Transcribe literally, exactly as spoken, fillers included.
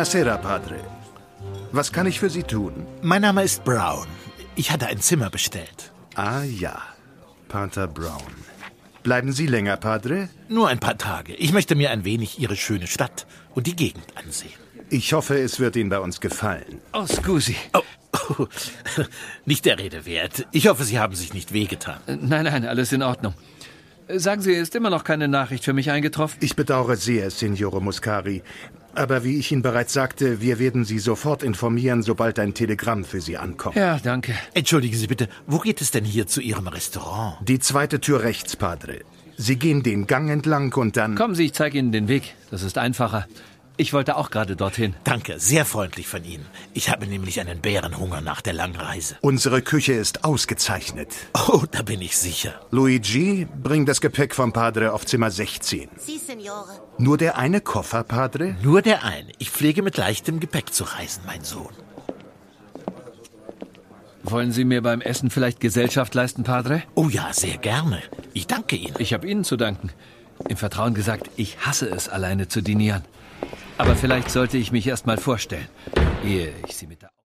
Buonasera, Padre. Was kann ich für Sie tun? Mein Name ist Brown. Ich hatte ein Zimmer bestellt. Ah ja, Pater Brown. Bleiben Sie länger, Padre? Nur ein paar Tage. Ich möchte mir ein wenig Ihre schöne Stadt und die Gegend ansehen. Ich hoffe, es wird Ihnen bei uns gefallen. Oh, scusi. Oh, oh, nicht der Rede wert. Ich hoffe, Sie haben sich nicht wehgetan. Nein, nein, alles in Ordnung. Sagen Sie, ist immer noch keine Nachricht für mich eingetroffen? Ich bedauere sehr, Signore Muscari. Aber wie ich Ihnen bereits sagte, wir werden Sie sofort informieren, sobald ein Telegramm für Sie ankommt. Ja, danke. Entschuldigen Sie bitte, wo geht es denn hier zu Ihrem Restaurant? Die zweite Tür rechts, Padre. Sie gehen den Gang entlang und dann... Kommen Sie, ich zeige Ihnen den Weg. Das ist einfacher. Ich wollte auch gerade dorthin. Danke, sehr freundlich von Ihnen. Ich habe nämlich einen Bärenhunger nach der langen Reise. Unsere Küche ist ausgezeichnet. Oh, da bin ich sicher. Luigi, bring das Gepäck vom Padre auf Zimmer sechzehn. Si, Signore. Nur der eine Koffer, Padre? Nur der eine. Ich pflege mit leichtem Gepäck zu reisen, mein Sohn. Wollen Sie mir beim Essen vielleicht Gesellschaft leisten, Padre? Oh ja, sehr gerne. Ich danke Ihnen. Ich habe Ihnen zu danken. Im Vertrauen gesagt, ich hasse es, alleine zu dinieren. Aber vielleicht sollte ich mich erst mal vorstellen, ehe ich Sie mit der